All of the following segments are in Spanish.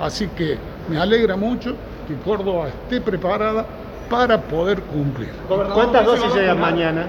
Así que me alegra mucho que Córdoba esté preparada para poder cumplir. ¿Cuántas dosis llegan mañana?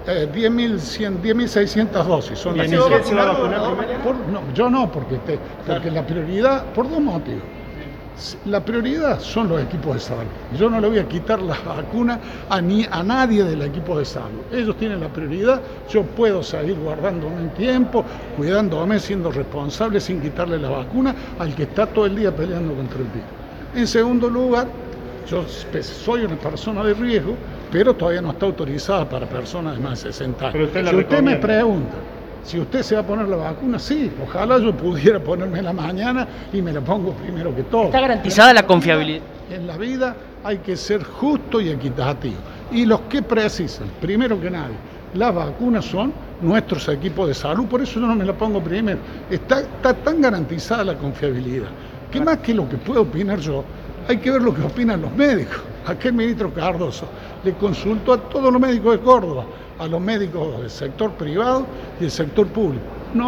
10.600 dosis son las que se va a vacunar primero? No, yo no, porque la prioridad, por dos motivos. La prioridad son los equipos de salud. Yo no le voy a quitar la vacuna a nadie del equipo de salud. Ellos tienen la prioridad. Yo puedo seguir guardándome un tiempo, cuidándome, siendo responsable, sin quitarle la vacuna al que está todo el día peleando contra el virus. En segundo lugar, yo soy una persona de riesgo, pero todavía no está autorizada para personas de más de 60 años. Si usted me pregunta si usted se va a poner la vacuna, sí, ojalá yo pudiera ponerme la mañana y me la pongo primero que todo. ¿Está garantizada la confiabilidad? En la vida hay que ser justo y equitativo. Y los que precisan, primero que nadie, las vacunas son nuestros equipos de salud, por eso yo no me la pongo primero. Está tan garantizada la confiabilidad, que más que lo que puedo opinar yo, hay que ver lo que opinan los médicos. Aquel ministro Cardoso le consultó a todos los médicos de Córdoba, a los médicos del sector privado y del sector público.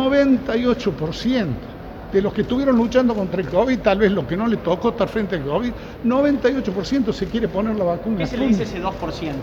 98% de los que estuvieron luchando contra el COVID, tal vez lo que no le tocó estar frente al COVID, 98% se quiere poner la vacuna. ¿Qué se le dice ese 2%?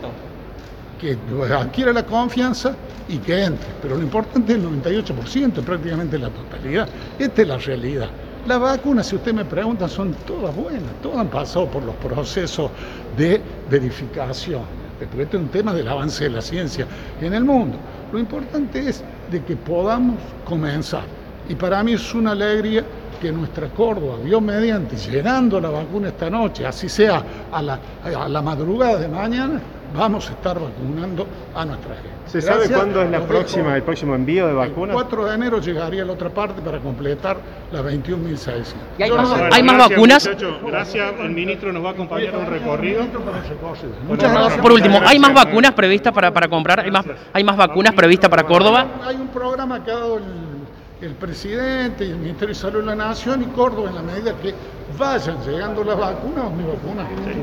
Que adquiera la confianza y que entre. Pero lo importante es el 98%, prácticamente la totalidad. Esta es la realidad. Las vacunas, si usted me pregunta, son todas buenas, todas han pasado por los procesos de verificación, porque este es un tema del avance de la ciencia en el mundo. Lo importante es de que podamos comenzar, y para mí es una alegría que nuestra Córdoba, Dios mediante, llegando la vacuna esta noche, así sea a la madrugada de mañana, vamos a estar vacunando a nuestra gente. ¿Se sabe cuándo es el próximo envío de vacunas? El 4 de enero llegaría a la otra parte para completar las 21.600. ¿Hay más vacunas? Muchachos, gracias. El ministro nos va a acompañar a un recorrido. Muchas gracias. Por último, ¿hay más vacunas previstas para comprar? ¿Hay más vacunas previstas para Córdoba? Hay un programa que ha dado el presidente y el Ministerio de Salud de la Nación y Córdoba, en la medida que vayan llegando las vacunas, mi vacuna.